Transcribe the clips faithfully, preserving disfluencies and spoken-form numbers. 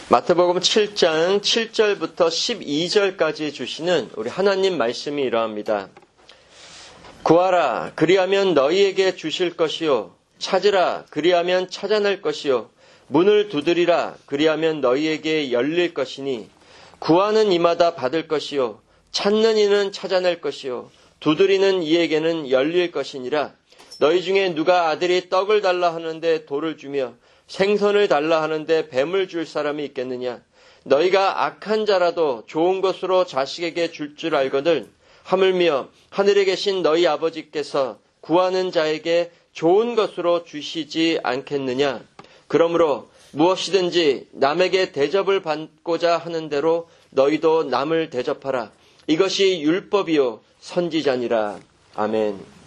마태복음 칠 장 칠 절부터 십이 절까지 주시는 우리 하나님 말씀이 이러합니다. 구하라, 그리하면 너희에게 주실 것이요. 찾으라, 그리하면 찾아낼 것이요. 문을 두드리라, 그리하면 너희에게 열릴 것이니 구하는 이마다 받을 것이요. 찾는 이는 찾아낼 것이요. 두드리는 이에게는 열릴 것이니라. 너희 중에 누가 아들이 떡을 달라 하는데 돌을 주며 생선을 달라 하는데 뱀을 줄 사람이 있겠느냐. 너희가 악한 자라도 좋은 것으로 자식에게 줄 줄 알거늘 하물며 하늘에 계신 너희 아버지께서 구하는 자에게 좋은 것으로 주시지 않겠느냐. 그러므로 무엇이든지 남에게 대접을 받고자 하는 대로 너희도 남을 대접하라. 이것이 율법이요 선지자니라. 아멘.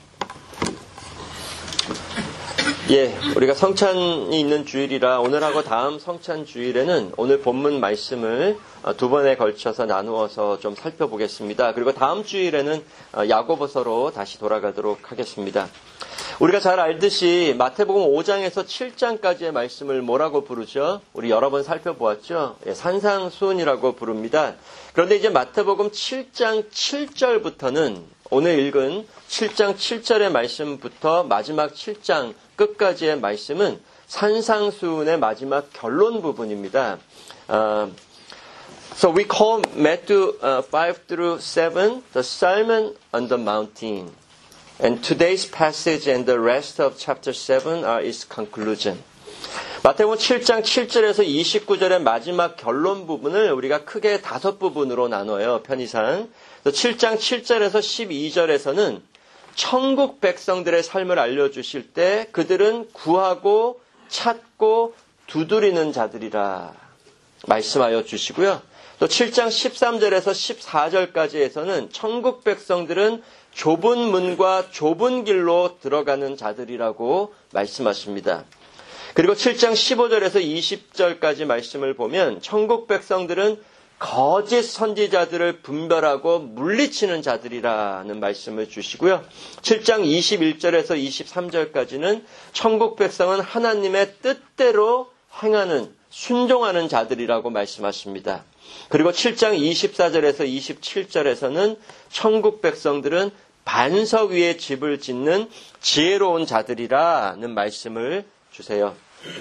예, 우리가 성찬이 있는 주일이라 오늘하고 다음 성찬 주일에는 오늘 본문 말씀을 두 번에 걸쳐서 나누어서 좀 살펴보겠습니다. 그리고 다음 주일에는 야고보서로 다시 돌아가도록 하겠습니다. 우리가 잘 알듯이 마태복음 오 장에서 칠 장까지의 말씀을 뭐라고 부르죠? 우리 여러 번 살펴보았죠? 예, 산상수훈이라고 부릅니다. 그런데 이제 마태복음 칠 장 칠 절부터는 오늘 읽은 칠 장 칠 절의 말씀부터 마지막 칠 장 끝까지의 말씀은 산상수훈의 마지막 결론 부분입니다. Uh, so we call Matthew uh, five through seven the Sermon on the Mountain. And today's passage and the rest of chapter seven are its conclusion. 마태복음 칠 장 칠 절에서 이십구 절의 마지막 결론 부분을 우리가 크게 다섯 부분으로 나눠요. 편의상. 칠 장 칠 절에서 십이 절에서는 천국 백성들의 삶을 알려주실 때 그들은 구하고 찾고 두드리는 자들이라 말씀하여 주시고요. 또 칠 장 십삼 절에서 십사 절까지에서는 천국 백성들은 좁은 문과 좁은 길로 들어가는 자들이라고 말씀하십니다. 그리고 칠 장 십오 절에서 이십 절까지 말씀을 보면 천국 백성들은 거짓 선지자들을 분별하고 물리치는 자들이라는 말씀을 주시고요. 칠 장 이십일 절에서 이십삼 절까지는 천국 백성은 하나님의 뜻대로 행하는, 순종하는 자들이라고 말씀하십니다. 그리고 칠 장 이십사 절에서 이십칠 절에서는 천국 백성들은 반석 위에 집을 짓는 지혜로운 자들이라는 말씀을 주세요.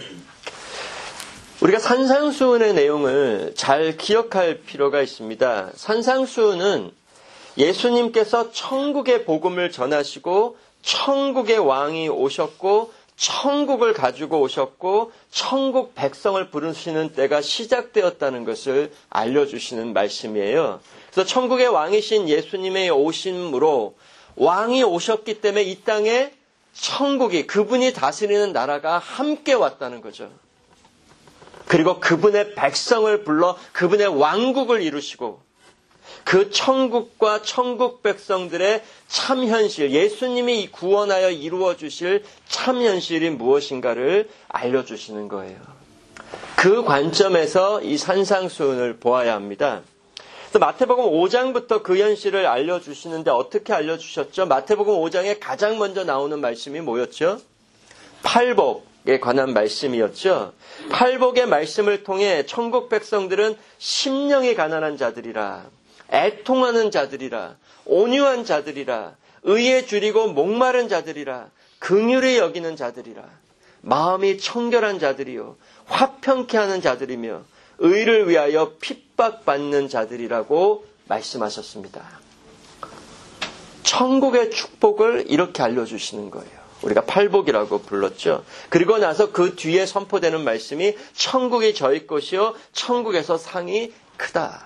우리가 산상수훈의 내용을 잘 기억할 필요가 있습니다. 산상수훈은 예수님께서 천국의 복음을 전하시고 천국의 왕이 오셨고 천국을 가지고 오셨고 천국 백성을 부르시는 때가 시작되었다는 것을 알려주시는 말씀이에요. 그래서 천국의 왕이신 예수님의 오심으로 왕이 오셨기 때문에 이 땅에 천국이, 그분이 다스리는 나라가 함께 왔다는 거죠. 그리고 그분의 백성을 불러 그분의 왕국을 이루시고 그 천국과 천국 백성들의 참현실, 예수님이 구원하여 이루어 주실 참현실이 무엇인가를 알려주시는 거예요. 그 관점에서 이 산상수훈을 보아야 합니다. 그래서 마태복음 오 장부터 그 현실을 알려주시는데 어떻게 알려주셨죠? 마태복음 오 장에 가장 먼저 나오는 말씀이 뭐였죠? 팔복에 관한 말씀이었죠. 팔복의 말씀을 통해 천국 백성들은 심령이 가난한 자들이라, 애통하는 자들이라, 온유한 자들이라, 의에 줄이고 목마른 자들이라, 긍휼히 여기는 자들이라, 마음이 청결한 자들이요 화평케 하는 자들이며 의를 위하여 핍박받는 자들이라고 말씀하셨습니다. 천국의 축복을 이렇게 알려주시는 거예요. 우리가 팔복이라고 불렀죠. 그리고 나서 그 뒤에 선포되는 말씀이 천국이 저희 것이요 천국에서 상이 크다.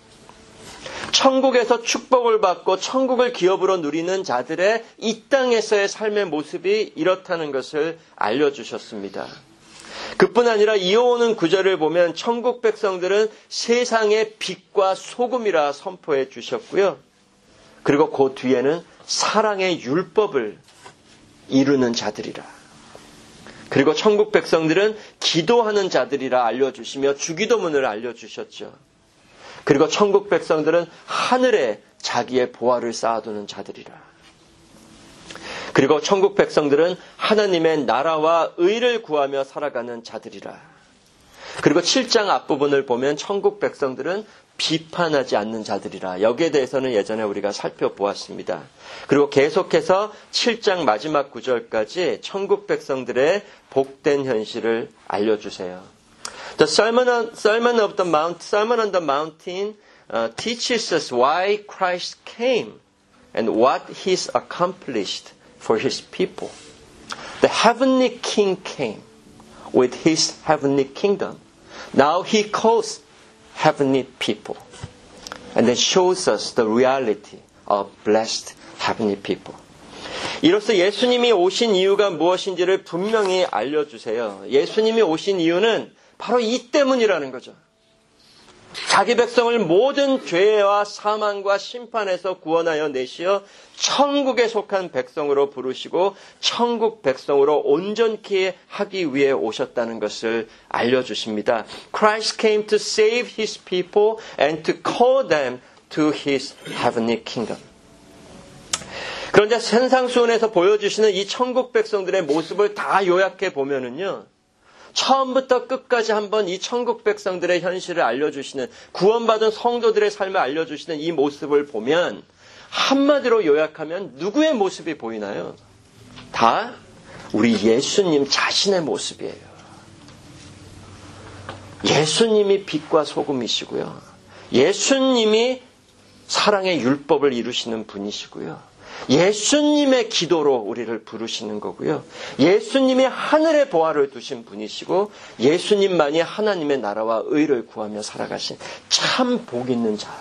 천국에서 축복을 받고 천국을 기업으로 누리는 자들의 이 땅에서의 삶의 모습이 이렇다는 것을 알려주셨습니다. 그뿐 아니라 이어오는 구절을 보면 천국 백성들은 세상의 빛과 소금이라 선포해 주셨고요. 그리고 그 뒤에는 사랑의 율법을 이루는 자들이라. 그리고 천국 백성들은 기도하는 자들이라 알려주시며 주기도문을 알려주셨죠. 그리고 천국 백성들은 하늘에 자기의 보화를 쌓아두는 자들이라. 그리고 천국 백성들은 하나님의 나라와 의를 구하며 살아가는 자들이라. 그리고 칠 장 앞부분을 보면 천국 백성들은 비판하지 않는 자들이라. 여기에 대해서는 예전에 우리가 살펴보았습니다. 그리고 계속해서 칠 장 마지막 구절까지 천국 백성들의 복된 현실을 알려주세요. The Sermon on, Sermon of the Mount, Sermon on the Mountain uh, teaches us why Christ came and what He's accomplished for His people. The heavenly King came with His heavenly kingdom. Now He calls heavenly people and then shows us the reality of blessed heavenly people. 이로써 예수님이 오신 이유가 무엇인지를 분명히 알려주세요. 예수님이 오신 이유는 바로 이 때문이라는 거죠. 자기 백성을 모든 죄와 사망과 심판에서 구원하여 내시어 천국에 속한 백성으로 부르시고 천국 백성으로 온전케 하기 위해 오셨다는 것을 알려주십니다. Christ came to save His people and to call them to His heavenly kingdom. 그런데 산상수훈에서 보여주시는 이 천국 백성들의 모습을 다 요약해 보면은요, 처음부터 끝까지 한번 이 천국 백성들의 현실을 알려주시는, 구원받은 성도들의 삶을 알려주시는 이 모습을 보면 한마디로 요약하면 누구의 모습이 보이나요? 다 우리 예수님 자신의 모습이에요. 예수님이 빛과 소금이시고요. 예수님이 사랑의 율법을 이루시는 분이시고요. 예수님의 기도로 우리를 부르시는 거고요. 예수님이 하늘의 보화를 두신 분이시고 예수님만이 하나님의 나라와 의를 구하며 살아가신 참 복 있는 자.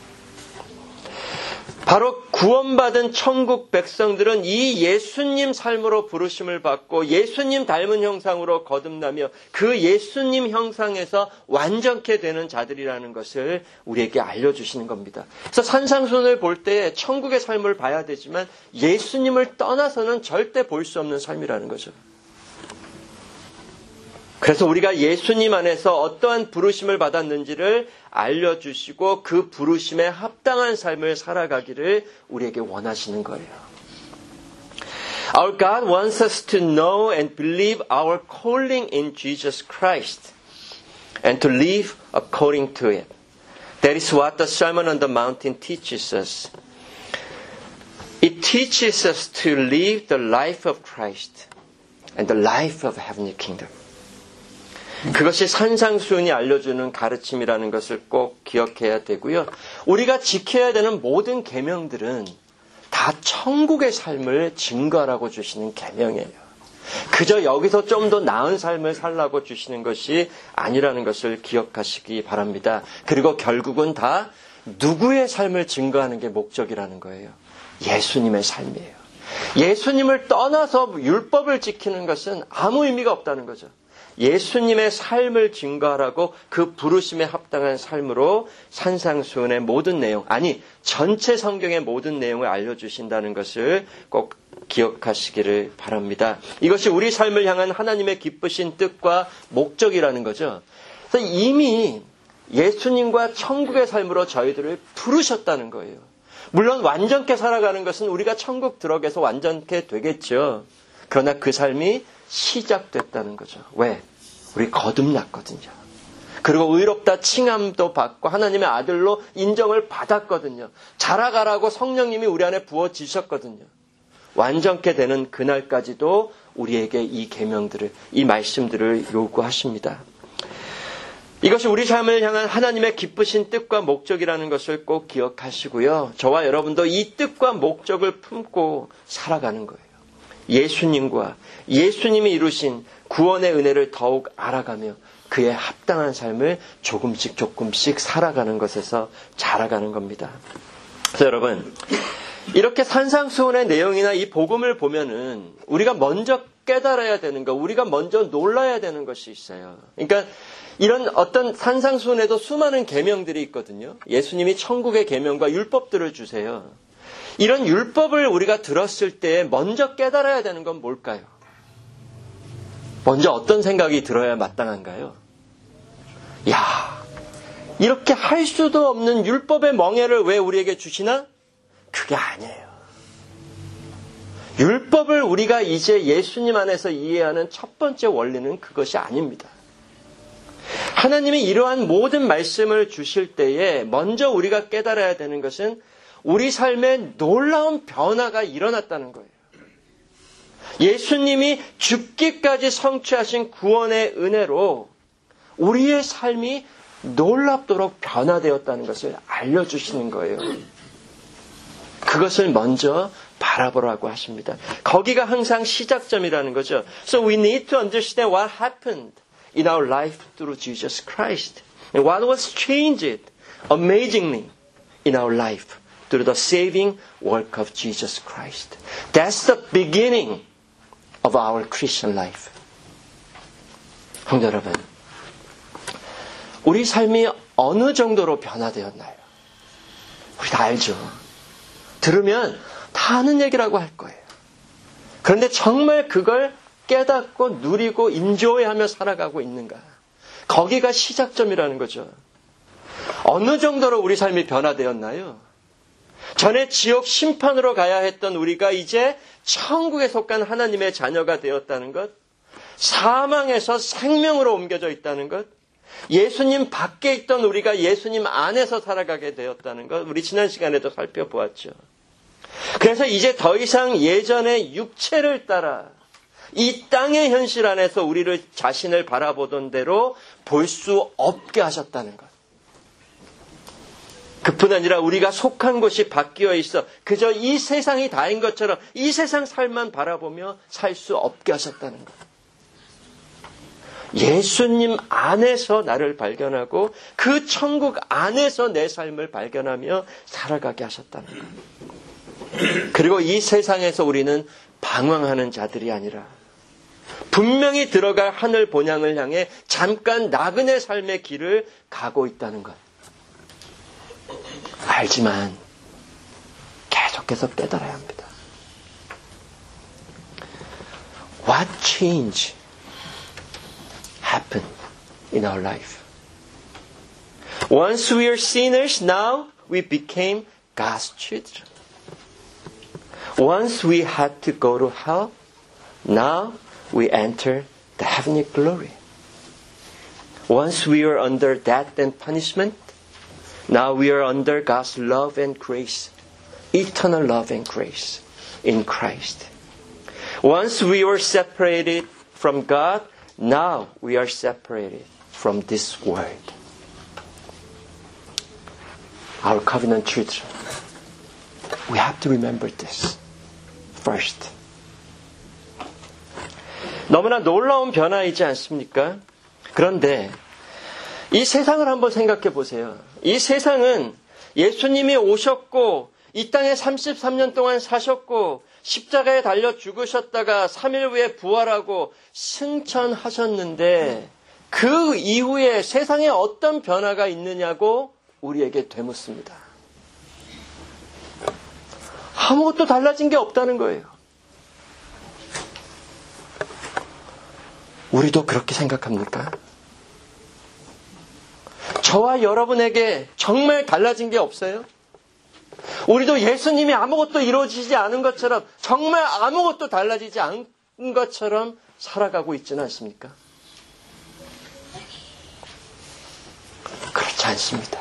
바로 구원받은 천국 백성들은 이 예수님 삶으로 부르심을 받고 예수님 닮은 형상으로 거듭나며 그 예수님 형상에서 완전케 되는 자들이라는 것을 우리에게 알려주시는 겁니다. 그래서 산상수훈을 볼 때 천국의 삶을 봐야 되지만 예수님을 떠나서는 절대 볼 수 없는 삶이라는 거죠. 그래서 우리가 예수님 안에서 어떠한 부르심을 받았는지를 알려주시고 그 부르심에 합당한 삶을 살아가기를 우리에게 원하시는 거예요. Our God wants us to know and believe our calling in Jesus Christ and to live according to it. That is what the Sermon on the Mountain teaches us. It teaches us to live the life of Christ and the life of heavenly kingdom. 그것이 산상수훈이 알려주는 가르침이라는 것을 꼭 기억해야 되고요. 우리가 지켜야 되는 모든 계명들은 다 천국의 삶을 증거하라고 주시는 계명이에요. 그저 여기서 좀 더 나은 삶을 살라고 주시는 것이 아니라는 것을 기억하시기 바랍니다. 그리고 결국은 다 누구의 삶을 증거하는 게 목적이라는 거예요. 예수님의 삶이에요. 예수님을 떠나서 율법을 지키는 것은 아무 의미가 없다는 거죠. 예수님의 삶을 증거하라고 그 부르심에 합당한 삶으로 산상수훈의 모든 내용, 아니 전체 성경의 모든 내용을 알려주신다는 것을 꼭 기억하시기를 바랍니다. 이것이 우리 삶을 향한 하나님의 기쁘신 뜻과 목적이라는 거죠. 그래서 이미 예수님과 천국의 삶으로 저희들을 부르셨다는 거예요. 물론 완전케 살아가는 것은 우리가 천국 들어가서 완전케 되겠죠. 그러나 그 삶이 시작됐다는 거죠. 왜? 우리 거듭났거든요. 그리고 의롭다 칭함도 받고 하나님의 아들로 인정을 받았거든요. 자라가라고 성령님이 우리 안에 부어지셨거든요. 완전케 되는 그날까지도 우리에게 이 계명들을, 이 말씀들을 요구하십니다. 이것이 우리 삶을 향한 하나님의 기쁘신 뜻과 목적이라는 것을 꼭 기억하시고요. 저와 여러분도 이 뜻과 목적을 품고 살아가는 거예요. 예수님과 예수님이 이루신 구원의 은혜를 더욱 알아가며 그의 합당한 삶을 조금씩 조금씩 살아가는 것에서 자라가는 겁니다. 그래서 여러분, 이렇게 산상수훈의 내용이나 이 복음을 보면은 우리가 먼저 깨달아야 되는 것, 우리가 먼저 놀라야 되는 것이 있어요. 그러니까 이런 어떤 산상수훈에도 수많은 계명들이 있거든요. 예수님이 천국의 계명과 율법들을 주세요. 이런 율법을 우리가 들었을 때 먼저 깨달아야 되는 건 뭘까요? 먼저 어떤 생각이 들어야 마땅한가요? 야, 이렇게 할 수도 없는 율법의 멍에를 왜 우리에게 주시나? 그게 아니에요. 율법을 우리가 이제 예수님 안에서 이해하는 첫 번째 원리는 그것이 아닙니다. 하나님이 이러한 모든 말씀을 주실 때에 먼저 우리가 깨달아야 되는 것은 우리 삶에 놀라운 변화가 일어났다는 거예요. 예수님이 죽기까지 성취하신 구원의 은혜로 우리의 삶이 놀랍도록 변화되었다는 것을 알려주시는 거예요. 그것을 먼저 바라보라고 하십니다. 거기가 항상 시작점이라는 거죠. So we need to understand what happened in our life through Jesus Christ. And what was changed amazingly in our life through the saving work of Jesus Christ. That's the beginning of our Christian life. 성도 여러분, 우리 삶이 어느 정도로 변화되었나요? 우리 다 알죠. 들으면 다 아는 얘기라고 할 거예요. 그런데 정말 그걸 깨닫고 누리고 인조해하며 살아가고 있는가? 거기가 시작점이라는 거죠. 어느 정도로 우리 삶이 변화되었나요? 전에 지옥 심판으로 가야 했던 우리가 이제 천국에 속한 하나님의 자녀가 되었다는 것, 사망에서 생명으로 옮겨져 있다는 것, 예수님 밖에 있던 우리가 예수님 안에서 살아가게 되었다는 것, 우리 지난 시간에도 살펴보았죠. 그래서 이제 더 이상 예전의 육체를 따라 이 땅의 현실 안에서 우리를 자신을 바라보던 대로 볼 수 없게 하셨다는 것. 그뿐 아니라 우리가 속한 곳이 바뀌어 있어 그저 이 세상이 다인 것처럼 이 세상 삶만 바라보며 살 수 없게 하셨다는 것. 예수님 안에서 나를 발견하고 그 천국 안에서 내 삶을 발견하며 살아가게 하셨다는 것. 그리고 이 세상에서 우리는 방황하는 자들이 아니라 분명히 들어갈 하늘 본향을 향해 잠깐 나그네 삶의 길을 가고 있다는 것. 알지만 계속해서 깨달아야 합니다. What change happened in our life? Once we were sinners, now we became God's children. Once we had to go to hell, now we enter the heavenly glory. Once we were under death and punishment, now we are under God's love and grace, eternal love and grace in Christ. Once we were separated from God, now we are separated from this world. Our covenant children, we have to remember this first. 너무나 놀라운 변화이지 않습니까? 그런데 이 세상을 한번 생각해 보세요. 이 세상은 예수님이 오셨고 이 땅에 삼십삼 년 동안 사셨고 십자가에 달려 죽으셨다가 삼 일 후에 부활하고 승천하셨는데 그 이후에 세상에 어떤 변화가 있느냐고 우리에게 되묻습니다. 아무것도 달라진 게 없다는 거예요. 우리도 그렇게 생각합니까? 저와 여러분에게 정말 달라진 게 없어요? 우리도 예수님이 아무것도 이루어지지 않은 것처럼 정말 아무것도 달라지지 않은 것처럼 살아가고 있지는 않습니까? 그렇지 않습니다.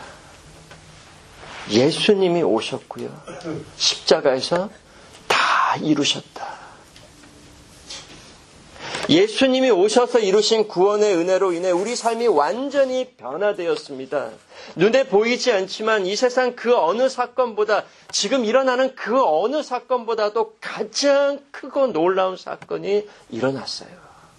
예수님이 오셨고요. 십자가에서 다 이루셨다. 예수님이 오셔서 이루신 구원의 은혜로 인해 우리 삶이 완전히 변화되었습니다. 눈에 보이지 않지만 이 세상 그 어느 사건보다 지금 일어나는 그 어느 사건보다도 가장 크고 놀라운 사건이 일어났어요.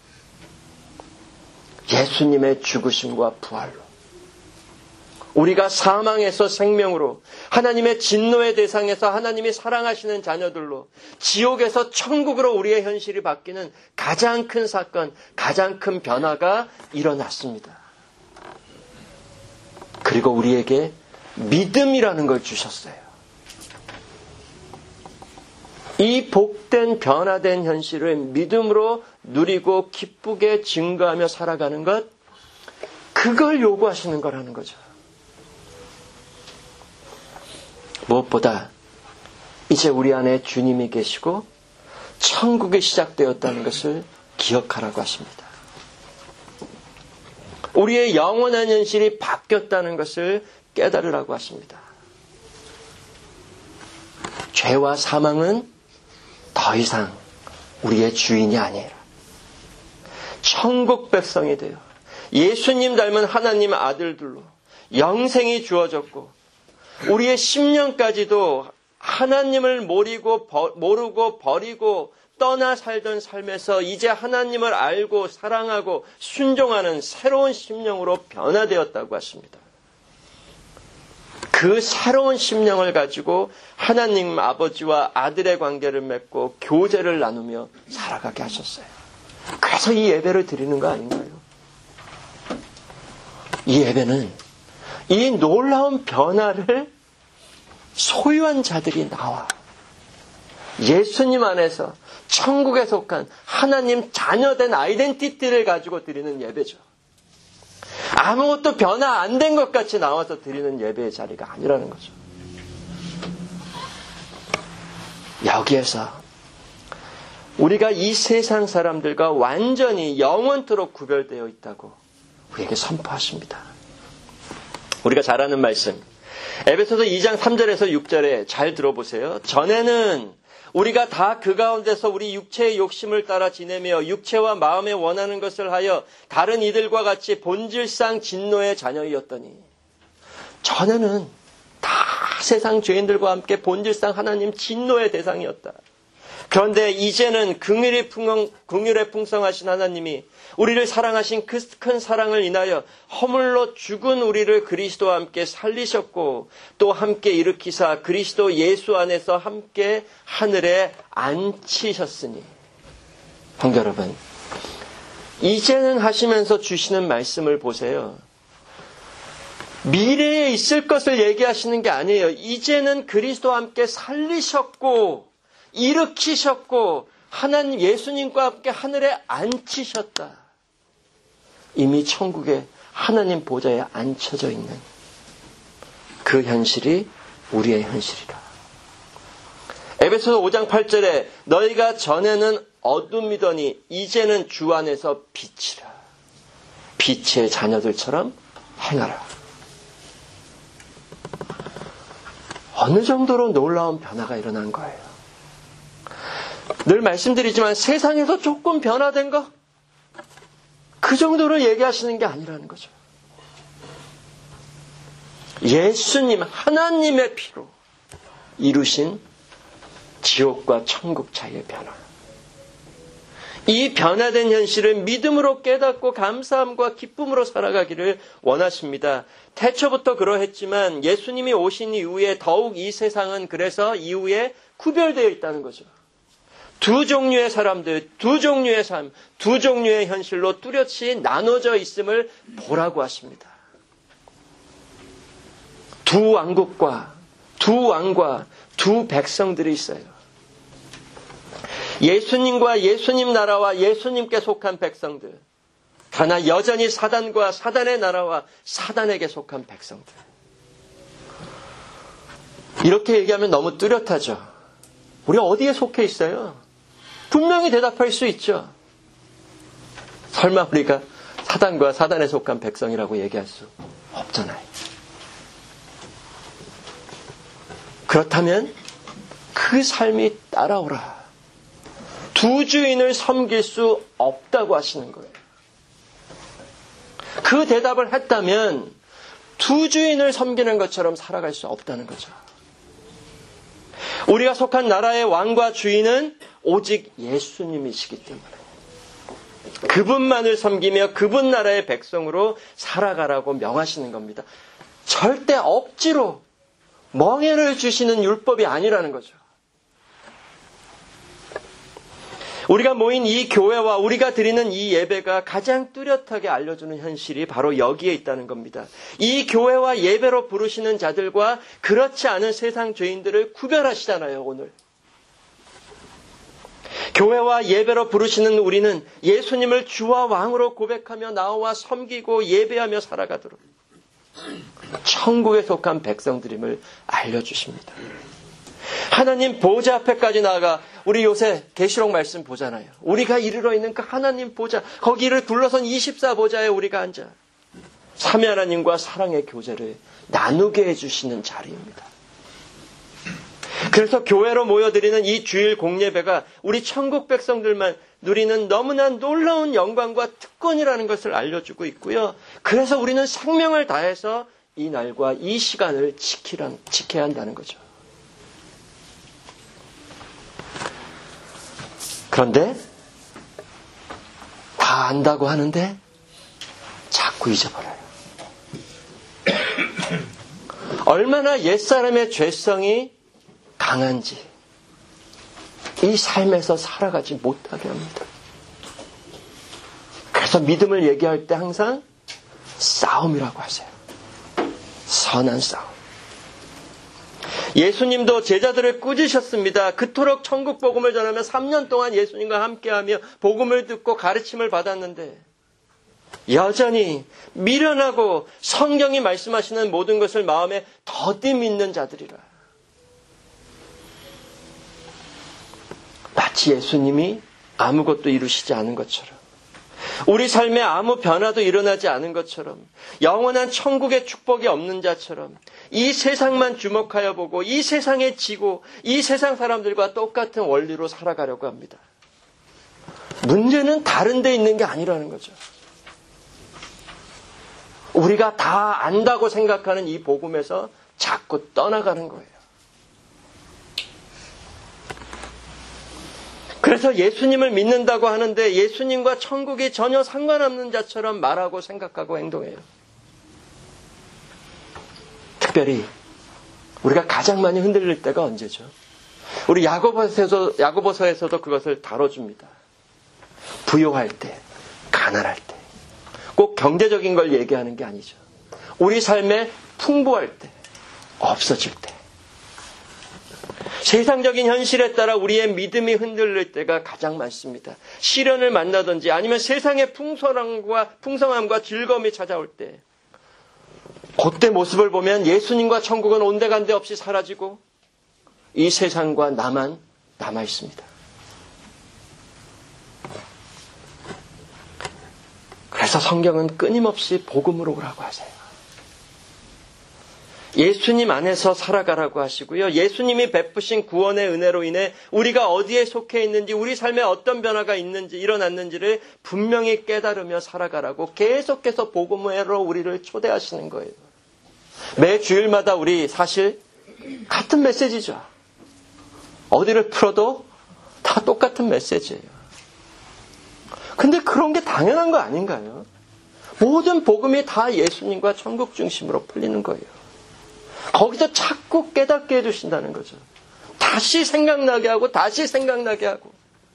예수님의 죽으심과 부활로 우리가 사망에서 생명으로 하나님의 진노의 대상에서 하나님이 사랑하시는 자녀들로 지옥에서 천국으로 우리의 현실이 바뀌는 가장 큰 사건, 가장 큰 변화가 일어났습니다. 그리고 우리에게 믿음이라는 걸 주셨어요. 이 복된 변화된 현실을 믿음으로 누리고 기쁘게 증거하며 살아가는 것, 그걸 요구하시는 거라는 거죠. 무엇보다 이제 우리 안에 주님이 계시고 천국이 시작되었다는 것을 기억하라고 하십니다. 우리의 영원한 현실이 바뀌었다는 것을 깨달으라고 하십니다. 죄와 사망은 더 이상 우리의 주인이 아니라 천국 백성이 되어 예수님 닮은 하나님 아들들로 영생이 주어졌고 우리의 심령까지도 하나님을 모르고, 모르고 버리고 떠나 살던 삶에서 이제 하나님을 알고 사랑하고 순종하는 새로운 심령으로 변화되었다고 하십니다. 그 새로운 심령을 가지고 하나님 아버지와 아들의 관계를 맺고 교제를 나누며 살아가게 하셨어요. 그래서 이 예배를 드리는 거 아닌가요? 이 예배는 이 놀라운 변화를 소유한 자들이 나와 예수님 안에서 천국에 속한 하나님 자녀된 아이덴티티를 가지고 드리는 예배죠. 아무것도 변화 안 된 것 같이 나와서 드리는 예배의 자리가 아니라는 거죠. 여기에서 우리가 이 세상 사람들과 완전히 영원토록 구별되어 있다고 우리에게 선포하십니다. 우리가 잘 아는 말씀 에베소서 이 장 삼 절에서 육 절에 잘 들어보세요. 전에는 우리가 다 그 가운데서 우리 육체의 욕심을 따라 지내며 육체와 마음에 원하는 것을 하여 다른 이들과 같이 본질상 진노의 자녀이었더니 전에는 다 세상 죄인들과 함께 본질상 하나님 진노의 대상이었다. 그런데 이제는 긍휼이 풍성, 긍휼에 풍성하신 하나님이 우리를 사랑하신 그 큰 사랑을 인하여 허물로 죽은 우리를 그리스도와 함께 살리셨고 또 함께 일으키사 그리스도 예수 안에서 함께 하늘에 앉히셨으니. 형제 여러분, 이제는 하시면서 주시는 말씀을 보세요. 미래에 있을 것을 얘기하시는 게 아니에요. 이제는 그리스도와 함께 살리셨고 일으키셨고 하나님 예수님과 함께 하늘에 앉히셨다. 이미 천국에 하나님 보좌에 앉혀져 있는 그 현실이 우리의 현실이라. 에베소서 오 장 팔 절에 너희가 전에는 어둠이더니 이제는 주 안에서 빛이라. 빛의 자녀들처럼 행하라. 어느 정도로 놀라운 변화가 일어난 거예요. 늘 말씀드리지만 세상에서 조금 변화된 거? 그 정도로 얘기하시는 게 아니라는 거죠. 예수님 하나님의 피로 이루신 지옥과 천국 차이의 변화. 이 변화된 현실을 믿음으로 깨닫고 감사함과 기쁨으로 살아가기를 원하십니다. 태초부터 그러했지만 예수님이 오신 이후에 더욱 이 세상은 그래서 이후에 구별되어 있다는 거죠. 두 종류의 사람들, 두 종류의 삶, 두 종류의 현실로 뚜렷이 나눠져 있음을 보라고 하십니다. 두 왕국과 두 왕과 두 백성들이 있어요. 예수님과 예수님 나라와 예수님께 속한 백성들. 그러나 여전히 사단과 사단의 나라와 사단에게 속한 백성들. 이렇게 얘기하면 너무 뚜렷하죠. 우리 어디에 속해 있어요? 분명히 대답할 수 있죠. 설마 우리가 사단과 사단에 속한 백성이라고 얘기할 수 없잖아요. 그렇다면 그 삶이 따라오라. 두 주인을 섬길 수 없다고 하시는 거예요. 그 대답을 했다면 두 주인을 섬기는 것처럼 살아갈 수 없다는 거죠. 우리가 속한 나라의 왕과 주인은 오직 예수님이시기 때문에 그분만을 섬기며 그분 나라의 백성으로 살아가라고 명하시는 겁니다. 절대 억지로 멍해를 주시는 율법이 아니라는 거죠. 우리가 모인 이 교회와 우리가 드리는 이 예배가 가장 뚜렷하게 알려주는 현실이 바로 여기에 있다는 겁니다. 이 교회와 예배로 부르시는 자들과 그렇지 않은 세상 죄인들을 구별하시잖아요, 오늘. 교회와 예배로 부르시는 우리는 예수님을 주와 왕으로 고백하며 나와 섬기고 예배하며 살아가도록 천국에 속한 백성들임을 알려주십니다. 하나님 보좌 앞에까지 나아가 우리 요새 계시록 말씀 보잖아요. 우리가 이르러 있는 그 하나님 보좌, 거기를 둘러선 이십사 보좌에 우리가 앉아 삼위 하나님과 사랑의 교제를 나누게 해주시는 자리입니다. 그래서 교회로 모여드리는 이 주일 공예배가 우리 천국 백성들만 누리는 너무나 놀라운 영광과 특권이라는 것을 알려주고 있고요. 그래서 우리는 생명을 다해서 이 날과 이 시간을 지키란, 지켜야 한다는 거죠. 그런데 다 안다고 하는데 자꾸 잊어버려요. 얼마나 옛사람의 죄성이 강한지 이 삶에서 살아가지 못하게 합니다. 그래서 믿음을 얘기할 때 항상 싸움이라고 하세요. 선한 싸움. 예수님도 제자들을 꾸짖으셨습니다. 그토록 천국 복음을 전하며 삼 년 동안 예수님과 함께하며 복음을 듣고 가르침을 받았는데 여전히 미련하고 성경이 말씀하시는 모든 것을 마음에 더디 믿는 자들이라. 마치 예수님이 아무것도 이루시지 않은 것처럼, 우리 삶에 아무 변화도 일어나지 않은 것처럼, 영원한 천국의 축복이 없는 자처럼 이 세상만 주목하여 보고 이 세상에 지고 이 세상 사람들과 똑같은 원리로 살아가려고 합니다. 문제는 다른 데 있는 게 아니라는 거죠. 우리가 다 안다고 생각하는 이 복음에서 자꾸 떠나가는 거예요. 그래서 예수님을 믿는다고 하는데 예수님과 천국이 전혀 상관없는 자처럼 말하고 생각하고 행동해요. 특별히 우리가 가장 많이 흔들릴 때가 언제죠? 우리 야고보서에서도, 야고보서에서도 그것을 다뤄줍니다. 부요할 때, 가난할 때, 꼭 경제적인 걸 얘기하는 게 아니죠. 우리 삶에 풍부할 때, 없어질 때, 세상적인 현실에 따라 우리의 믿음이 흔들릴 때가 가장 많습니다. 시련을 만나든지 아니면 세상의 풍성함과, 풍성함과 즐거움이 찾아올 때, 그때 모습을 보면 예수님과 천국은 온데간데 없이 사라지고 이 세상과 나만 남아 있습니다. 그래서 성경은 끊임없이 복음으로 오라고 하세요. 예수님 안에서 살아가라고 하시고요. 예수님이 베푸신 구원의 은혜로 인해 우리가 어디에 속해 있는지, 우리 삶에 어떤 변화가 있는지, 일어났는지를 분명히 깨달으며 살아가라고 계속해서 복음으로 우리를 초대하시는 거예요. 매 주일마다 우리 사실 같은 메시지죠. 어디를 풀어도 다 똑같은 메시지예요. 근데 그런 게 당연한 거 아닌가요? 모든 복음이 다 예수님과 천국 중심으로 풀리는 거예요. 거기서 자꾸 깨닫게 해주신다는 거죠. 다시 생각나게 하고 다시 생각나게 하고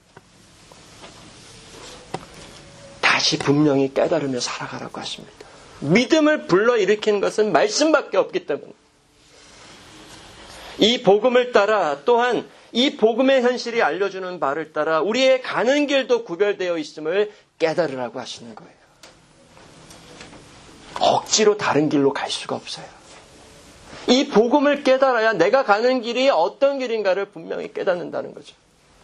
다시 분명히 깨달으며 살아가라고 하십니다. 믿음을 불러일으키는 것은 말씀밖에 없기 때문에 이 복음을 따라, 또한 이 복음의 현실이 알려주는 바를 따라 우리의 가는 길도 구별되어 있음을 깨달으라고 하시는 거예요. 억지로 다른 길로 갈 수가 없어요. 이 복음을 깨달아야 내가 가는 길이 어떤 길인가를 분명히 깨닫는다는 거죠.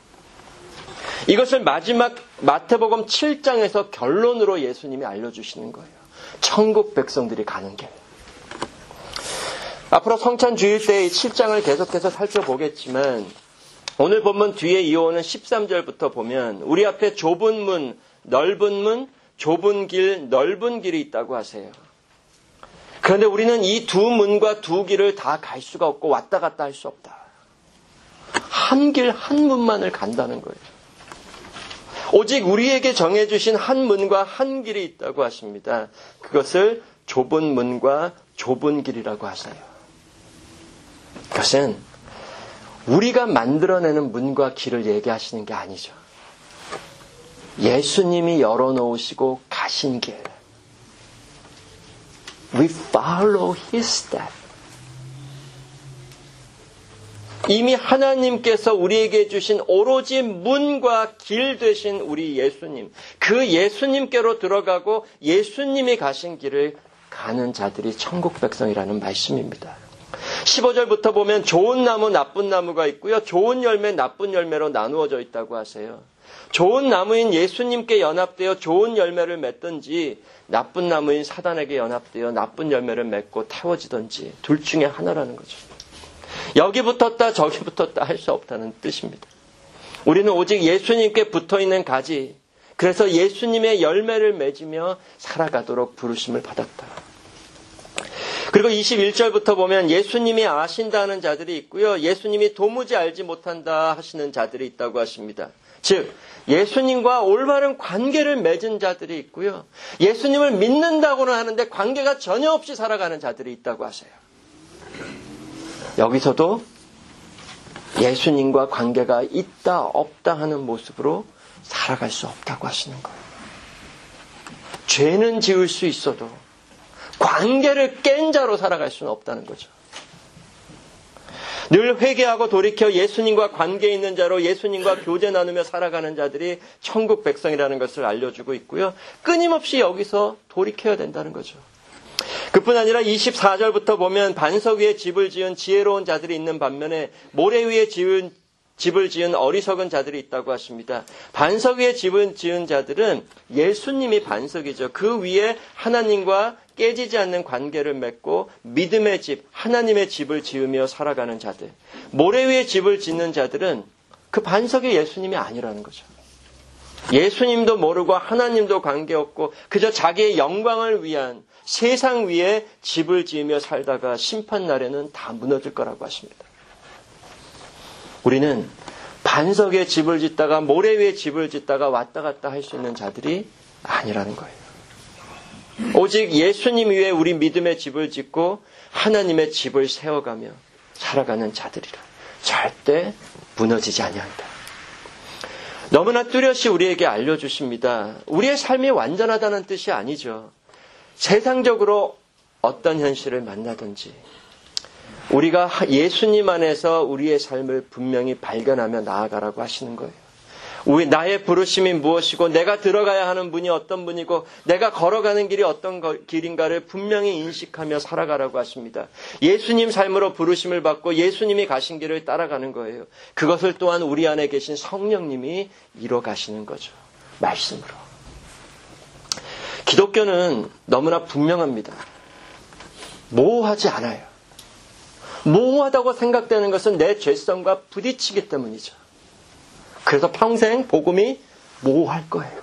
이것을 마지막 마태복음 칠 장에서 결론으로 예수님이 알려주시는 거예요. 천국 백성들이 가는 길. 앞으로 성찬 주일 때의 칠 장을 계속해서 살펴보겠지만 오늘 본문 뒤에 이어오는 십삼 절부터 보면 우리 앞에 좁은 문, 넓은 문, 좁은 길, 넓은 길이 있다고 하세요. 그런데 우리는 이 두 문과 두 길을 다 갈 수가 없고 왔다 갔다 할 수 없다. 한 길, 한 문만을 간다는 거예요. 오직 우리에게 정해주신 한 문과 한 길이 있다고 하십니다. 그것을 좁은 문과 좁은 길이라고 하세요. 그것은 우리가 만들어내는 문과 길을 얘기하시는 게 아니죠. 예수님이 열어놓으시고 가신 길. We follow His step. 이미 하나님께서 우리에게 주신 오로지 문과 길 되신 우리 예수님, 그 예수님께로 들어가고 예수님이 가신 길을 가는 자들이 천국 백성이라는 말씀입니다. 십오 절부터 보면 좋은 나무, 나쁜 나무가 있고요. 좋은 열매, 나쁜 열매로 나누어져 있다고 하세요. 좋은 나무인 예수님께 연합되어 좋은 열매를 맺든지 나쁜 나무인 사단에게 연합되어 나쁜 열매를 맺고 태워지든지 둘 중에 하나라는 거죠. 여기 붙었다 저기 붙었다 할 수 없다는 뜻입니다. 우리는 오직 예수님께 붙어있는 가지, 그래서 예수님의 열매를 맺으며 살아가도록 부르심을 받았다. 그리고 이십일 절부터 보면 예수님이 아신다 하는 자들이 있고요, 예수님이 도무지 알지 못한다 하시는 자들이 있다고 하십니다. 즉 예수님과 올바른 관계를 맺은 자들이 있고요, 예수님을 믿는다고는 하는데 관계가 전혀 없이 살아가는 자들이 있다고 하세요. 여기서도 예수님과 관계가 있다 없다 하는 모습으로 살아갈 수 없다고 하시는 거예요. 죄는 지을 수 있어도 관계를 깬 자로 살아갈 수는 없다는 거죠. 늘 회개하고 돌이켜 예수님과 관계 있는 자로 예수님과 교제 나누며 살아가는 자들이 천국 백성이라는 것을 알려주고 있고요, 끊임없이 여기서 돌이켜야 된다는 거죠. 그뿐 아니라 이십사 절부터 보면 반석 위에 집을 지은 지혜로운 자들이 있는 반면에 모래 위에 지은, 집을 지은 어리석은 자들이 있다고 하십니다. 반석 위에 집을 지은 자들은 예수님이 반석이죠. 그 위에 하나님과 깨지지 않는 관계를 맺고 믿음의 집, 하나님의 집을 지으며 살아가는 자들. 모래 위에 집을 짓는 자들은 그 반석이 예수님이 아니라는 거죠. 예수님도 모르고 하나님도 관계없고 그저 자기의 영광을 위한 세상 위에 집을 지으며 살다가 심판날에는 다 무너질 거라고 하십니다. 우리는 반석에 집을 짓다가 모래 위에 집을 짓다가 왔다 갔다 할 수 있는 자들이 아니라는 거예요. 오직 예수님 위에 우리 믿음의 집을 짓고 하나님의 집을 세워가며 살아가는 자들이라 절대 무너지지 아니한다. 너무나 뚜렷이 우리에게 알려주십니다. 우리의 삶이 완전하다는 뜻이 아니죠. 세상적으로 어떤 현실을 만나든지 우리가 예수님 안에서 우리의 삶을 분명히 발견하며 나아가라고 하시는 거예요. 우리 나의 부르심이 무엇이고 내가 들어가야 하는 문이 어떤 문이고 내가 걸어가는 길이 어떤 길인가를 분명히 인식하며 살아가라고 하십니다. 예수님 삶으로 부르심을 받고 예수님이 가신 길을 따라가는 거예요. 그것을 또한 우리 안에 계신 성령님이 이뤄 가시는 거죠. 말씀으로. 기독교는 너무나 분명합니다. 모호하지 않아요. 모호하다고 생각되는 것은 내 죄성과 부딪히기 때문이죠. 그래서 평생 복음이 모호할 거예요.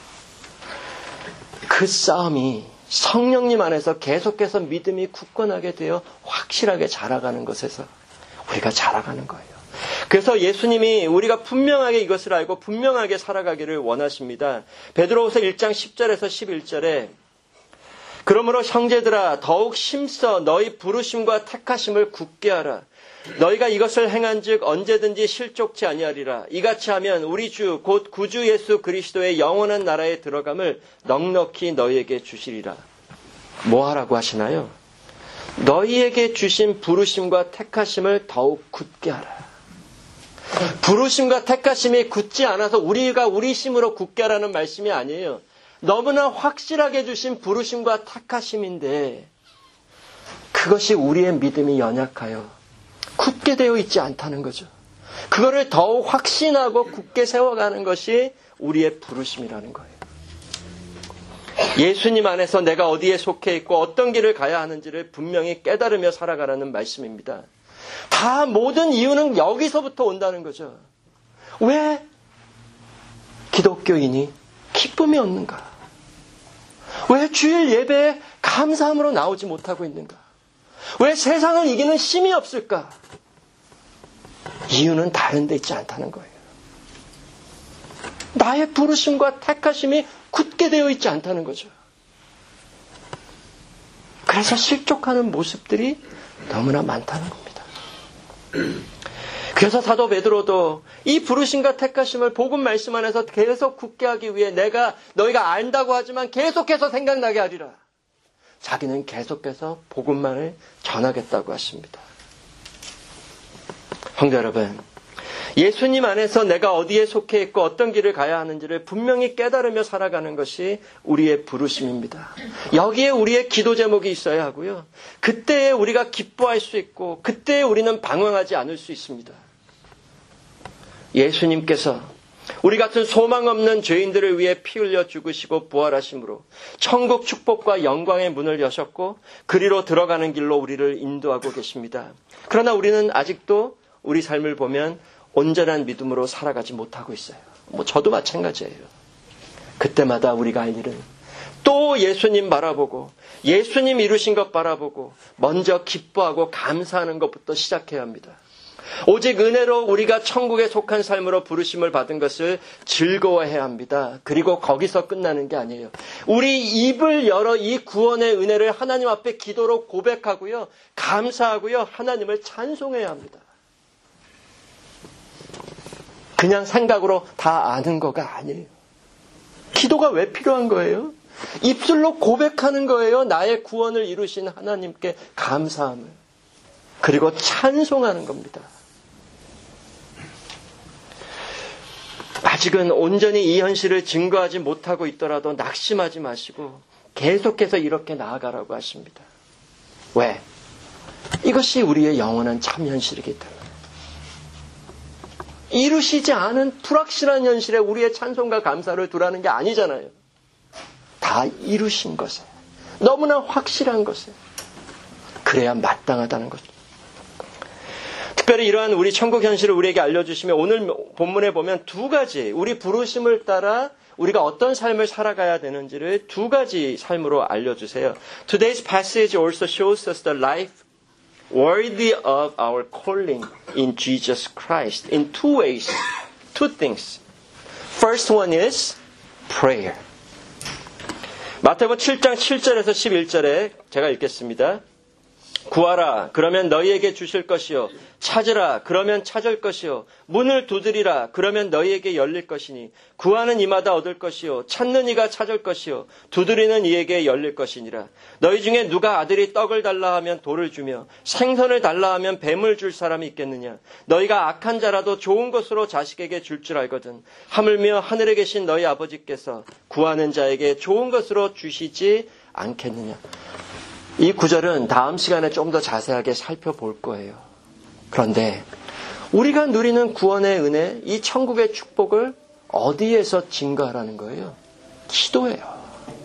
그 싸움이 성령님 안에서 계속해서 믿음이 굳건하게 되어 확실하게 자라가는 것에서 우리가 자라가는 거예요. 그래서 예수님이 우리가 분명하게 이것을 알고 분명하게 살아가기를 원하십니다. 베드로후서 일 장 십 절에서 십일 절에 그러므로 형제들아 더욱 힘써 너희 부르심과 택하심을 굳게 하라. 너희가 이것을 행한즉 언제든지 실족치 아니하리라. 이같이 하면 우리 주 곧 구주 예수 그리스도의 영원한 나라에 들어감을 넉넉히 너희에게 주시리라. 뭐 하라고 하시나요? 너희에게 주신 부르심과 택하심을 더욱 굳게 하라. 부르심과 택하심이 굳지 않아서 우리가 우리 힘으로 굳게 하라는 말씀이 아니에요. 너무나 확실하게 주신 부르심과 택하심인데 그것이 우리의 믿음이 연약하여 굳게 되어 있지 않다는 거죠. 그거를 더욱 확신하고 굳게 세워가는 것이 우리의 부르심이라는 거예요. 예수님 안에서 내가 어디에 속해 있고 어떤 길을 가야 하는지를 분명히 깨달으며 살아가라는 말씀입니다. 다 모든 이유는 여기서부터 온다는 거죠. 왜 기독교인이 기쁨이 없는가? 왜 주일 예배에 감사함으로 나오지 못하고 있는가? 왜 세상을 이기는 힘이 없을까? 이유는 다른 데 있지 않다는 거예요. 나의 부르심과 택하심이 굳게 되어 있지 않다는 거죠. 그래서 실족하는 모습들이 너무나 많다는 겁니다. 그래서 사도 베드로도 이 부르심과 택하심을 복음 말씀 안에서 계속 굳게 하기 위해 내가 너희가 안다고 하지만 계속해서 생각나게 하리라. 자기는 계속해서 복음만을 전하겠다고 하십니다. 형제 여러분, 예수님 안에서 내가 어디에 속해 있고 어떤 길을 가야 하는지를 분명히 깨달으며 살아가는 것이 우리의 부르심입니다. 여기에 우리의 기도 제목이 있어야 하고요. 그때에 우리가 기뻐할 수 있고 그때에 우리는 방황하지 않을 수 있습니다. 예수님께서 우리 같은 소망 없는 죄인들을 위해 피 흘려 죽으시고 부활하심으로 천국 축복과 영광의 문을 여셨고 그리로 들어가는 길로 우리를 인도하고 계십니다. 그러나 우리는 아직도 우리 삶을 보면 온전한 믿음으로 살아가지 못하고 있어요. 뭐 저도 마찬가지예요. 그때마다 우리가 할 일은 또 예수님 바라보고 예수님 이루신 것 바라보고 먼저 기뻐하고 감사하는 것부터 시작해야 합니다. 오직 은혜로 우리가 천국에 속한 삶으로 부르심을 받은 것을 즐거워해야 합니다. 그리고 거기서 끝나는 게 아니에요. 우리 입을 열어 이 구원의 은혜를 하나님 앞에 기도로 고백하고요. 감사하고요. 하나님을 찬송해야 합니다. 그냥 생각으로 다 아는 거가 아니에요. 기도가 왜 필요한 거예요? 입술로 고백하는 거예요. 나의 구원을 이루신 하나님께 감사함을. 그리고 찬송하는 겁니다. 아직은 온전히 이 현실을 증거하지 못하고 있더라도 낙심하지 마시고 계속해서 이렇게 나아가라고 하십니다. 왜? 이것이 우리의 영원한 참 현실이기 때문에. 이루시지 않은 불확실한 현실에 우리의 찬송과 감사를 두라는 게 아니잖아요. 다 이루신 것에, 너무나 확실한 것에 그래야 마땅하다는 거죠. 특별히 이러한 우리 천국 현실을 우리에게 알려주시며 오늘 본문에 보면 두 가지, 우리 부르심을 따라 우리가 어떤 삶을 살아가야 되는지를 두 가지 삶으로 알려주세요. Today's passage also shows us the life worthy of our calling in Jesus Christ in two ways, two things. First one is prayer. 마태복음 칠 장 칠 절에서 십일 절에 제가 읽겠습니다. 구하라 그러면 너희에게 주실 것이요 찾으라 그러면 찾을 것이요 문을 두드리라 그러면 너희에게 열릴 것이니 구하는 이마다 얻을 것이요 찾는 이가 찾을 것이요 두드리는 이에게 열릴 것이니라. 너희 중에 누가 아들이 떡을 달라 하면 돌을 주며 생선을 달라 하면 뱀을 줄 사람이 있겠느냐. 너희가 악한 자라도 좋은 것으로 자식에게 줄 줄 알거든 하물며 하늘에 계신 너희 아버지께서 구하는 자에게 좋은 것으로 주시지 않겠느냐. 이 구절은 다음 시간에 좀 더 자세하게 살펴볼 거예요. 그런데 우리가 누리는 구원의 은혜, 이 천국의 축복을 어디에서 증거하라는 거예요? 기도예요.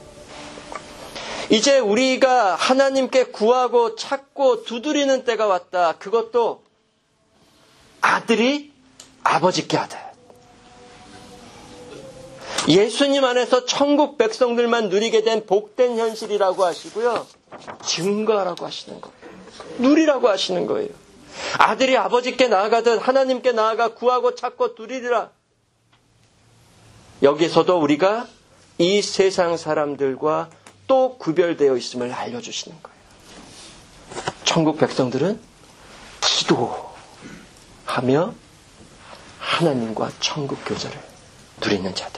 이제 우리가 하나님께 구하고 찾고 두드리는 때가 왔다. 그것도 아들이 아버지께 하듯. 예수님 안에서 천국 백성들만 누리게 된 복된 현실이라고 하시고요. 증거하라고 하시는 거예요. 누리라고 하시는 거예요. 아들이 아버지께 나아가듯 하나님께 나아가 구하고 찾고 누리리라. 여기서도 우리가 이 세상 사람들과 또 구별되어 있음을 알려주시는 거예요. 천국 백성들은 기도하며 하나님과 천국 교제를 누리는 자들.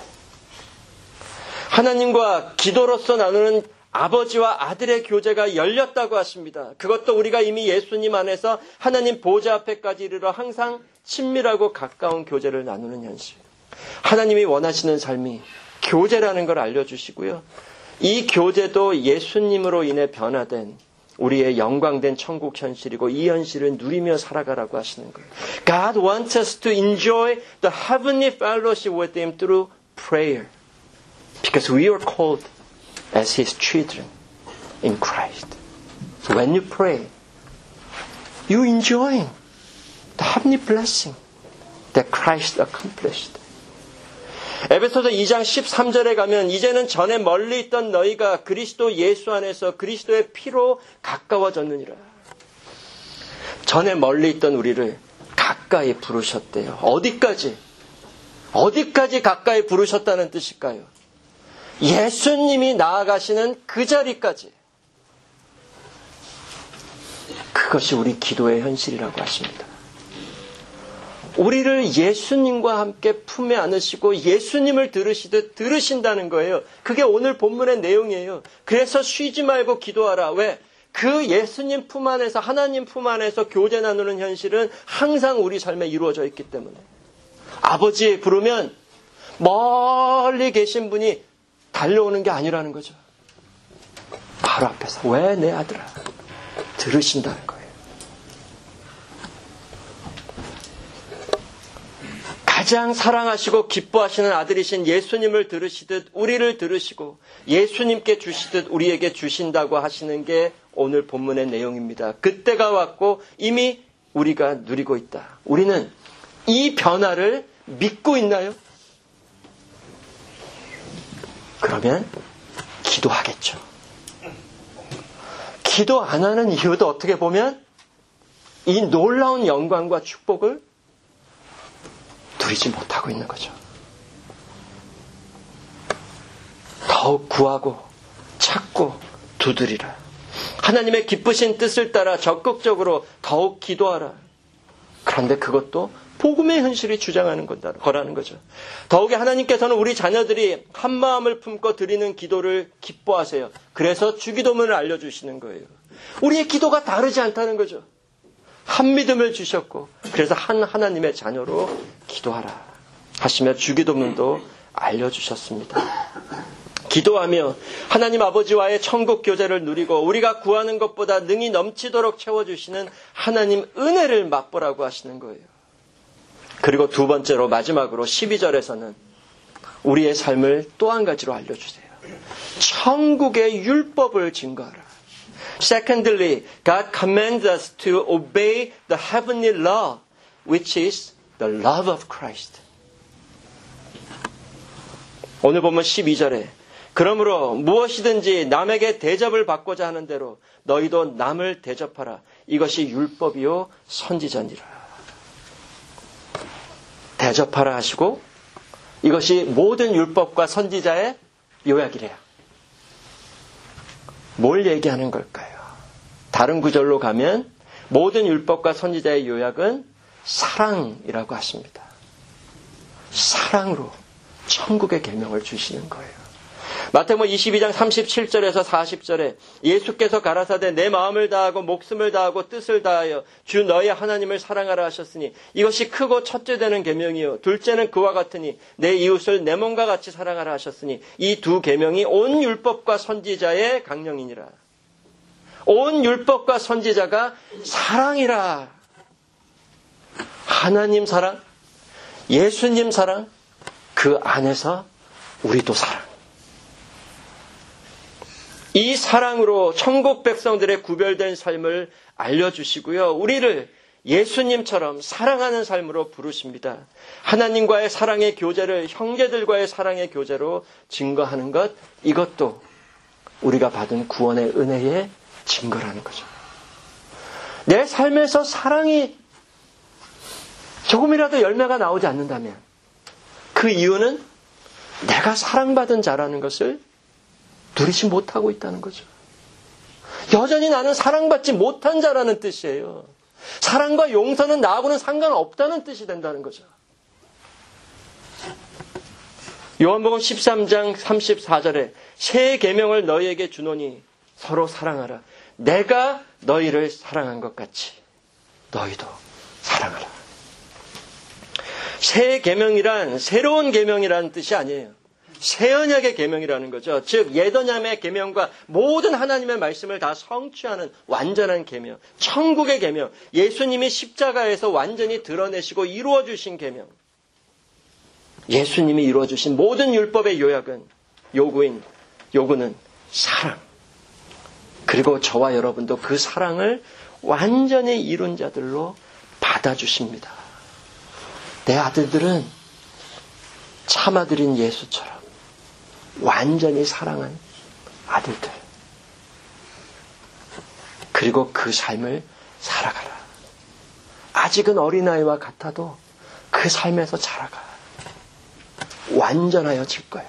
하나님과 기도로서 나누는 아버지와 아들의 교제가 열렸다고 하십니다. 그것도 우리가 이미 예수님 안에서 하나님 보좌 앞에까지 이르러 항상 친밀하고 가까운 교제를 나누는 현실. 하나님이 원하시는 삶이 교제라는 걸 알려주시고요. 이 교제도 예수님으로 인해 변화된 우리의 영광된 천국 현실이고 이 현실을 누리며 살아가라고 하시는 거예요. God wants us to enjoy the heavenly fellowship with Him through prayer. Because we are called as His children in Christ. So when you pray, you enjoying the heavenly blessing that Christ accomplished. 에베소서 이 장 십삼 절에 가면 이제는 전에 멀리 있던 너희가 그리스도 예수 안에서 그리스도의 피로 가까워졌느니라. 전에 멀리 있던 우리를 가까이 부르셨대요. 어디까지? 어디까지 가까이 부르셨다는 뜻일까요? 예수님이 나아가시는 그 자리까지. 그것이 우리 기도의 현실이라고 하십니다. 우리를 예수님과 함께 품에 안으시고 예수님을 들으시듯 들으신다는 거예요. 그게 오늘 본문의 내용이에요. 그래서 쉬지 말고 기도하라. 왜? 그 예수님 품 안에서 하나님 품 안에서 교제 나누는 현실은 항상 우리 삶에 이루어져 있기 때문에 아버지 부르면 멀리 계신 분이 달려오는 게 아니라는 거죠. 바로 앞에서 왜 내 아들아 들으신다는 거예요. 가장 사랑하시고 기뻐하시는 아들이신 예수님을 들으시듯 우리를 들으시고 예수님께 주시듯 우리에게 주신다고 하시는 게 오늘 본문의 내용입니다. 그때가 왔고 이미 우리가 누리고 있다. 우리는 이 변화를 믿고 있나요? 그러면 기도하겠죠. 기도 안 하는 이유도 어떻게 보면 이 놀라운 영광과 축복을 누리지 못하고 있는 거죠. 더욱 구하고 찾고 두드리라. 하나님의 기쁘신 뜻을 따라 적극적으로 더욱 기도하라. 그런데 그것도 복음의 현실이 주장하는 거라는 거죠. 더욱이 하나님께서는 우리 자녀들이 한 마음을 품고 드리는 기도를 기뻐하세요. 그래서 주기도문을 알려주시는 거예요. 우리의 기도가 다르지 않다는 거죠. 한 믿음을 주셨고 그래서 한 하나님의 자녀로 기도하라 하시며 주기도문도 알려주셨습니다. 기도하며 하나님 아버지와의 천국 교제를 누리고 우리가 구하는 것보다 능히 넘치도록 채워주시는 하나님 은혜를 맛보라고 하시는 거예요. 그리고 두 번째로 마지막으로 십이 절에서는 우리의 삶을 또 한 가지로 알려주세요. 천국의 율법을 증거하라. Secondly, God commands us to obey the heavenly law, which is the love of Christ. 오늘 보면 십이 절에 그러므로 무엇이든지 남에게 대접을 받고자 하는 대로 너희도 남을 대접하라. 이것이 율법이요 선지자니라. 대접하라 하시고 이것이 모든 율법과 선지자의 요약이래요. 뭘 얘기하는 걸까요? 다른 구절로 가면 모든 율법과 선지자의 요약은 사랑이라고 하십니다. 사랑으로 천국의 계명을 주시는 거예요. 마태복음 이십이 장 삼십칠 절에서 사십 절에 예수께서 가라사대 내 마음을 다하고 목숨을 다하고 뜻을 다하여 주 너희 하나님을 사랑하라 하셨으니 이것이 크고 첫째 되는 계명이요 둘째는 그와 같으니 내 이웃을 내 몸과 같이 사랑하라 하셨으니 이 두 계명이 온 율법과 선지자의 강령이니라. 온 율법과 선지자가 사랑이라. 하나님 사랑, 예수님 사랑, 그 안에서 우리도 사랑. 이 사랑으로 천국 백성들의 구별된 삶을 알려주시고요. 우리를 예수님처럼 사랑하는 삶으로 부르십니다. 하나님과의 사랑의 교제를 형제들과의 사랑의 교제로 증거하는 것, 이것도 우리가 받은 구원의 은혜의 증거라는 거죠. 내 삶에서 사랑이 조금이라도 열매가 나오지 않는다면 그 이유는 내가 사랑받은 자라는 것을 누리지 못하고 있다는 거죠. 여전히 나는 사랑받지 못한 자라는 뜻이에요. 사랑과 용서는 나하고는 상관없다는 뜻이 된다는 거죠. 요한복음 십삼 장 삼십사 절에 새 계명을 너희에게 주노니 서로 사랑하라. 내가 너희를 사랑한 것 같이 너희도 사랑하라. 새 계명이란 새로운 계명이라는 뜻이 아니에요. 새 언약의 계명이라는 거죠. 즉 옛 언약의 계명과 모든 하나님의 말씀을 다 성취하는 완전한 계명, 천국의 계명, 예수님이 십자가에서 완전히 드러내시고 이루어 주신 계명, 예수님이 이루어 주신 모든 율법의 요약은 요구인 요구는 사랑. 그리고 저와 여러분도 그 사랑을 완전히 이룬 자들로 받아주십니다. 내 아들들은 참아들인 예수처럼 완전히 사랑한 아들들. 그리고 그 삶을 살아가라. 아직은 어린아이와 같아도 그 삶에서 자라가. 완전하여질 거야.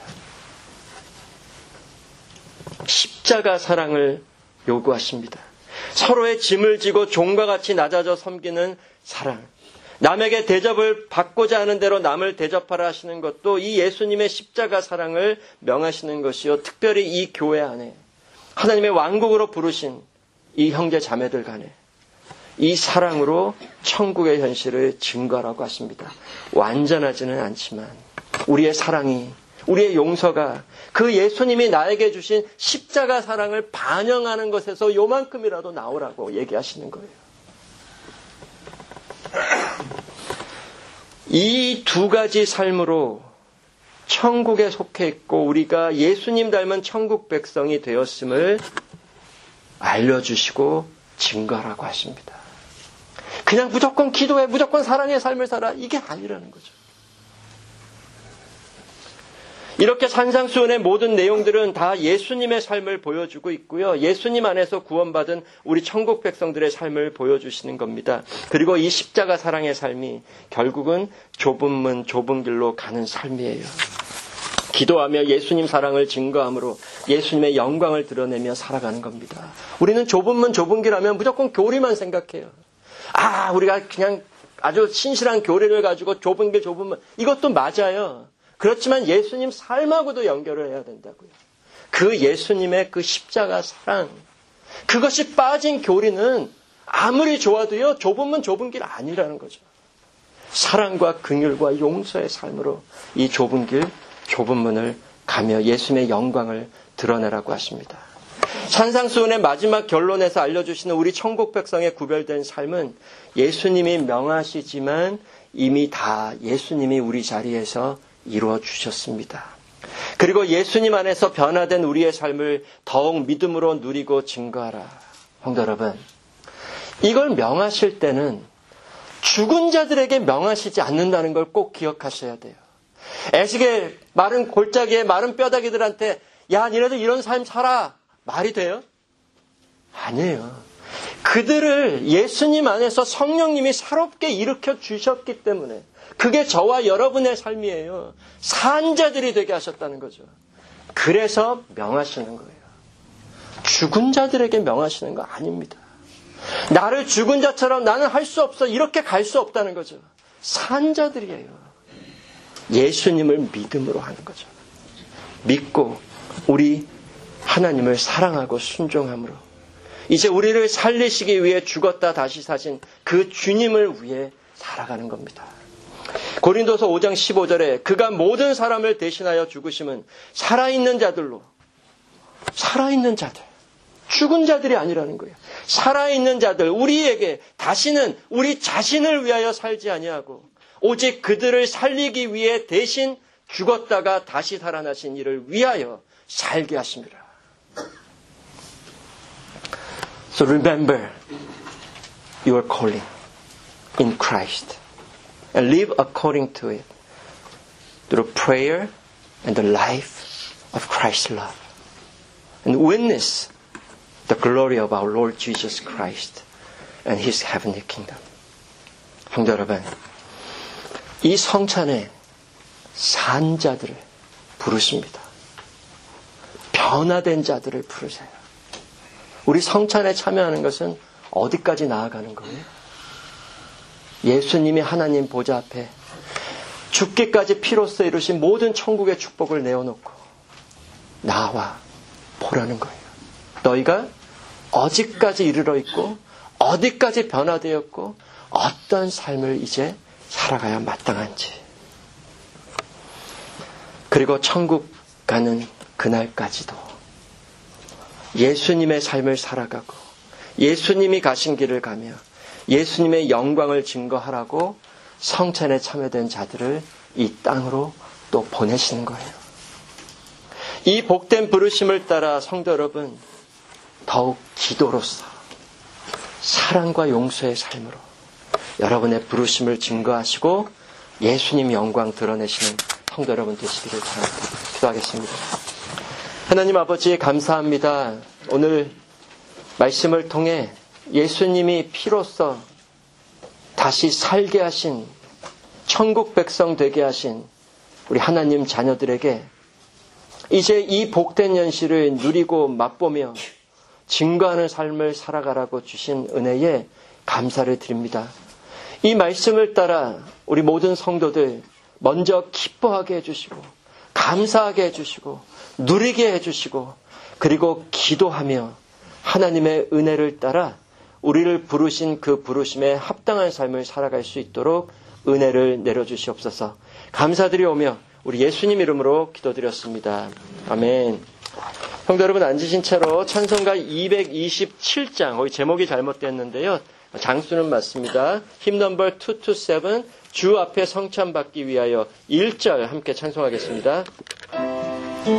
십자가 사랑을 요구하십니다. 서로의 짐을 지고 종과 같이 낮아져 섬기는 사랑. 남에게 대접을 받고자 하는 대로 남을 대접하라 하시는 것도 이 예수님의 십자가 사랑을 명하시는 것이요. 특별히 이 교회 안에 하나님의 왕국으로 부르신 이 형제 자매들 간에 이 사랑으로 천국의 현실을 증거하라고 하십니다. 완전하지는 않지만 우리의 사랑이, 우리의 용서가 그 예수님이 나에게 주신 십자가 사랑을 반영하는 것에서 요만큼이라도 나오라고 얘기하시는 거예요. 이 두 가지 삶으로 천국에 속해 있고 우리가 예수님 닮은 천국 백성이 되었음을 알려주시고 증거하라고 하십니다. 그냥 무조건 기도해, 무조건 사랑의 삶을 살아, 이게 아니라는 거죠. 이렇게 산상수훈의 모든 내용들은 다 예수님의 삶을 보여주고 있고요. 예수님 안에서 구원받은 우리 천국 백성들의 삶을 보여주시는 겁니다. 그리고 이 십자가 사랑의 삶이 결국은 좁은 문, 좁은 길로 가는 삶이에요. 기도하며 예수님 사랑을 증거함으로 예수님의 영광을 드러내며 살아가는 겁니다. 우리는 좁은 문, 좁은 길 하면 무조건 교리만 생각해요. 아, 우리가 그냥 아주 신실한 교리를 가지고 좁은 길, 좁은 문, 이것도 맞아요. 그렇지만 예수님 삶하고도 연결을 해야 된다고요. 그 예수님의 그 십자가 사랑, 그것이 빠진 교리는 아무리 좋아도요, 좁은 문, 좁은 길 아니라는 거죠. 사랑과 긍휼과 용서의 삶으로 이 좁은 길, 좁은 문을 가며 예수님의 영광을 드러내라고 하십니다. 산상수훈의 마지막 결론에서 알려주시는 우리 천국 백성의 구별된 삶은 예수님이 명하시지만 이미 다 예수님이 우리 자리에서 이루어 주셨습니다. 그리고 예수님 안에서 변화된 우리의 삶을 더욱 믿음으로 누리고 증거하라. 성도 여러분, 이걸 명하실 때는 죽은 자들에게 명하시지 않는다는 걸 꼭 기억하셔야 돼요. 애식의 마른 골짜기에 마른 뼈다귀들한테 야, 니네들 이런 삶 살아. 말이 돼요? 아니에요. 그들을 예수님 안에서 성령님이 새롭게 일으켜 주셨기 때문에 그게 저와 여러분의 삶이에요. 산 자들이 되게 하셨다는 거죠. 그래서 명하시는 거예요. 죽은 자들에게 명하시는 거 아닙니다. 나를 죽은 자처럼 나는 할 수 없어. 이렇게 갈 수 없다는 거죠. 산 자들이에요. 예수님을 믿음으로 하는 거죠. 믿고 우리 하나님을 사랑하고 순종함으로 이제 우리를 살리시기 위해 죽었다 다시 사신 그 주님을 위해 살아가는 겁니다. 고린도서 오 장 십오 절에 그가 모든 사람을 대신하여 죽으심은 살아있는 자들로, 살아있는 자들, 죽은 자들이 아니라는 거예요. 살아있는 자들, 우리에게 다시는 우리 자신을 위하여 살지 아니하고 오직 그들을 살리기 위해 대신 죽었다가 다시 살아나신 이를 위하여 살게 하십니다. So remember your calling in Christ and live according to it through prayer and the life of Christ's love and witness the glory of our Lord Jesus Christ and His heavenly kingdom. 성도 여러분, 이 성찬에 산 자들을 부르십니다. 변화된 자들을 부르세요. 우리 성찬에 참여하는 것은 어디까지 나아가는 거예요? 예수님이 하나님 보좌 앞에 죽기까지 피로써 이루신 모든 천국의 축복을 내어놓고 나와 보라는 거예요. 너희가 어디까지 이르러 있고 어디까지 변화되었고 어떤 삶을 이제 살아가야 마땅한지. 그리고 천국 가는 그날까지도 예수님의 삶을 살아가고 예수님이 가신 길을 가며 예수님의 영광을 증거하라고 성찬에 참여된 자들을 이 땅으로 또 보내시는 거예요. 이 복된 부르심을 따라 성도 여러분, 더욱 기도로서 사랑과 용서의 삶으로 여러분의 부르심을 증거하시고 예수님 영광 드러내시는 성도 여러분 되시기를 바랍니다. 기도하겠습니다. 하나님 아버지 감사합니다. 오늘 말씀을 통해 예수님이 피로써 다시 살게 하신 천국 백성 되게 하신 우리 하나님 자녀들에게 이제 이 복된 현실을 누리고 맛보며 증거하는 삶을 살아가라고 주신 은혜에 감사를 드립니다. 이 말씀을 따라 우리 모든 성도들 먼저 기뻐하게 해주시고 감사하게 해주시고 누리게 해주시고 그리고 기도하며 하나님의 은혜를 따라 우리를 부르신 그 부르심에 합당한 삶을 살아갈 수 있도록 은혜를 내려주시옵소서. 감사드리오며 우리 예수님 이름으로 기도드렸습니다. 아멘. 성도 여러분 앉으신 채로 찬송가 이백이십칠 장, 거기 제목이 잘못됐는데요. 장수는 맞습니다. 힘 넘버 이백이십칠 주 앞에 성찬받기 위하여 일 절 함께 찬송하겠습니다.